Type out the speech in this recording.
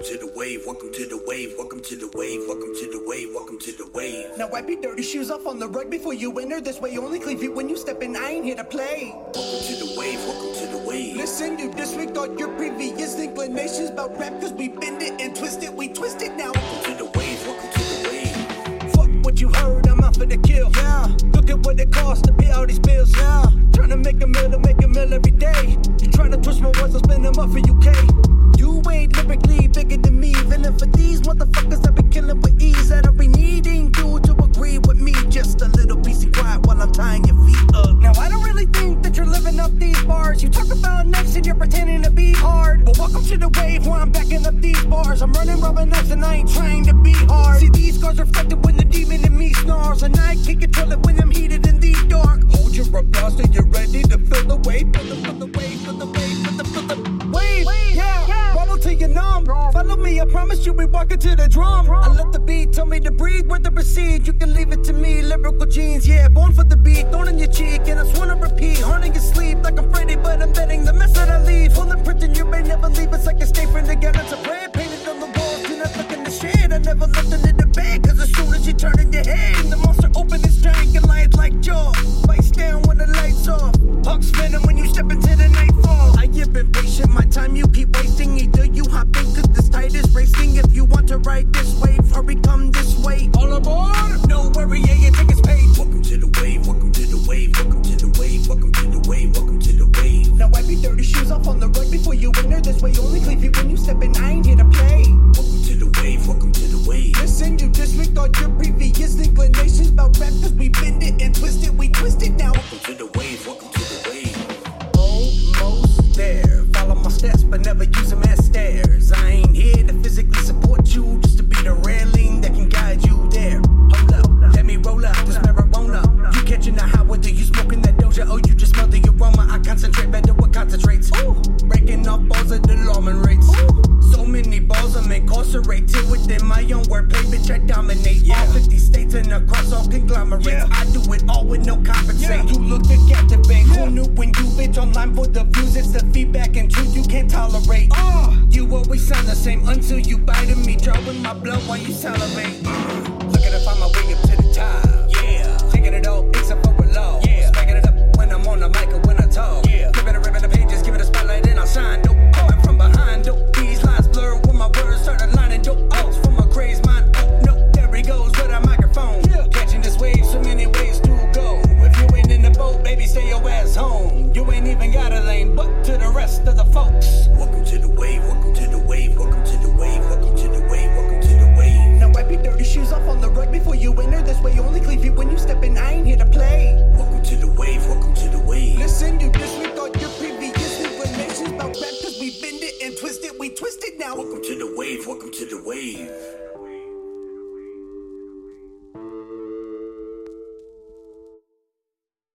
to the wave, welcome to the wave, welcome to the wave, welcome to the wave, welcome to the wave. Now wipe your dirty shoes off on the rug before you enter this way. Only clean feet when you step in, I ain't here to play. Welcome to the wave, welcome to the wave. Listen, you disregard your previous inclinations about rap, cause we bend it and twist it, we twist it now. Welcome to the wave, welcome to the wave. Fuck what you heard, I'm out for the kill. Yeah, look at what it costs to pay all these bills. Yeah, trying to make a meal every day. You trying to twist my words, I'll spend them up for UK. You ain't lyrically bigger than me. Villain for these motherfuckers that be killing with ease. That I be needing you to agree with me. Just a little piece of quiet while I'm tying your feet up. Now I don't really think that you're living up these bars. You talk about next and you're pretending to be hard. But welcome to the wave where I'm backing up these bars. I'm running rubber knives and I ain't trying to be hard. See these scars reflected when the demon in me snarls. And I can't control it when I'm heated in the dark. Hold your applause till you're ready to feel the wave. Feel the wave, feel the wave, feel the wave. Yeah. Wobble till you're numb. Follow me, I promise you we walking to the drum. I let the beat tell me to breathe, where to proceed. You can leave it to me, lyrical genes, yeah. Born for the beat, thorn in your cheek, and I just wanna repeat. Haunting your sleep like I'm Freddy, but I'm betting the mess that I leave. Pulling printing, you may never leave. It's like a stay friend again. It's a brand painted on the walls. You're not looking to shit. I never left it in the bag, cause as soon as you turn in your head, the monster open its triangulate like jaw. Bites down when the lights off. Hawks venom when you step into the nightfall. I have been patient, my time you keep wasting. Either you hop in cause this tide is racing. If you want to ride this wave, hurry come this way. All aboard! No worry, yeah, your ticket's paid. Welcome to the wave, welcome to the wave, welcome to the wave, welcome to the wave, welcome to the wave. Now wipe your dirty shoes off on the rug before you enter this way. Only clean feet when you step in, I ain't here to play. Welcome to the wave, welcome to the wave. Listen, you disregard your previous inclinations about rap, cause we bend it and twist it, we twist it now. Welcome to the wave, welcome to the wave. Almost there. Follow my steps, but never use them as stairs. I ain't here to physically support you, just to be the railing that can guide you there. Hold up, let me roll up this marijuana. You catching the high, whether you smoking that doja or you just smell the aroma. I concentrate better with concentrates. Ooh, breaking off balls at the alarming rates. Ooh, so many balls I'm incarcerated within my own wordplay, bitch. I dominate all 50 states and across all conglomerates. I do it all with no compensate. You look to captivate. Who knew when you bitch online for the views? It's the feedback and truth you can't tolerate. You always sound the same until you bite me, drawing my blood while you salivate. Looking to find my way up to the top. Yeah, taking it all, except for a law. Yeah, smacking it up when I'm on the mic or when I talk. Yeah, ripping the pages, give it a spotlight and I'll shine. Dope, coming from behind. Dope, these lines blur when my words start aligning. Dope, outs from my crazed mind. Oh no, there he goes with a microphone. Yeah, catching this wave, so many ways to go. If you ain't in the boat, baby, stay your ass home. You ain't even got a lane, but to the rest of the folks. Welcome to the wave, welcome to the wave, welcome to the wave, welcome to the wave, welcome to the wave. Now wipe your dirty shoes off on the rug before you enter this way. Only clean feet when you step in, I ain't here to play. Welcome to the wave, welcome to the wave. Listen, you disregard your previous inclinations about rap, cause we bend it and twist it, we twist it now. Welcome to the wave, welcome to the wave.